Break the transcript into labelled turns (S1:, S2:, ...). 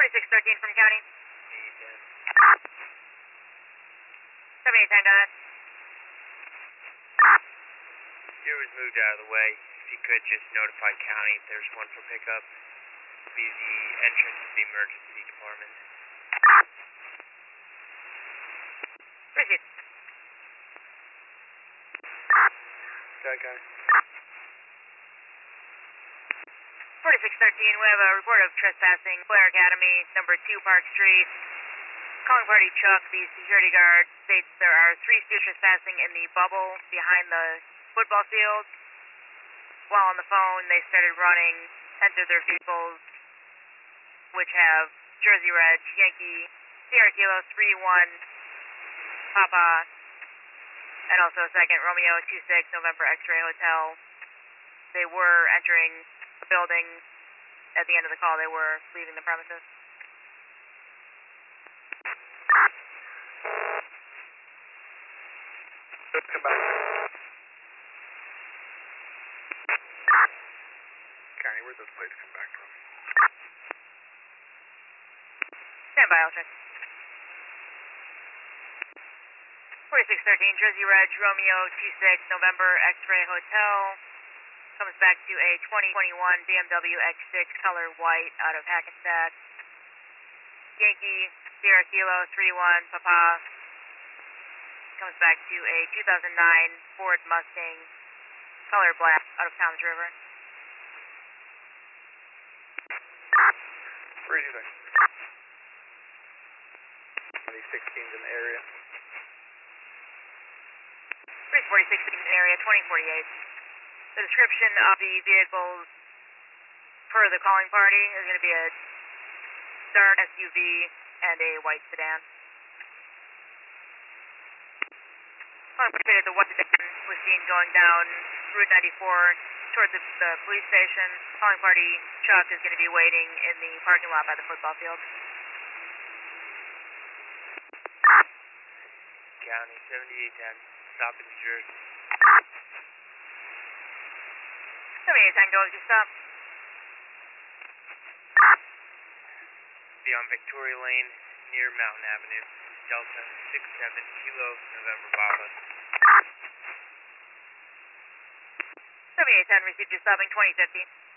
S1: 4613 from county. 7810, go ahead.
S2: Gear was moved out of the way. If you could just notify county if there's one for pickup. Be the entrance to the emergency department.
S1: Proceed.
S2: Got it, county.
S1: 4613, we have a report of trespassing, Blair Academy, number 2 Park Street. Calling party Chuck, the security guard, states there are 3 students trespassing in the bubble behind the football field. While on the phone, they started running, entered their vehicles, which have Jersey Red, Yankee, Sierra Kilo 31, Papa, and also a second, Romeo 26, November X-Ray Hotel. They were entering the building. At the end of the call, they were leaving the premises.
S2: Come back. County, where'd those plates come back from?
S1: Stand by, I'll check. 4613, Jersey Red, Romeo 26, November X-Ray Hotel. Comes back to a 2021 BMW X6 color white out of Hackensack. Yankee, Sierra Kilo 31, Papa. Comes back to a 2009 Ford Mustang color black out of Toms River.
S2: Where are you going? 2016's in the area.
S1: 4616 area, 2048. The description of the vehicles per the calling party is going to be a dark SUV and a white sedan. Calling party, the white sedan was seen going down Route 94 toward the police station. Calling party Chuck is going to be waiting in the parking lot by the football field.
S2: County 7810, stop in New Jersey.
S1: 7810, go to stop.
S2: Be on Victoria Lane near Mountain Avenue. Delta 67 Kilo November Papa.
S1: 7810, received your stopping 2050.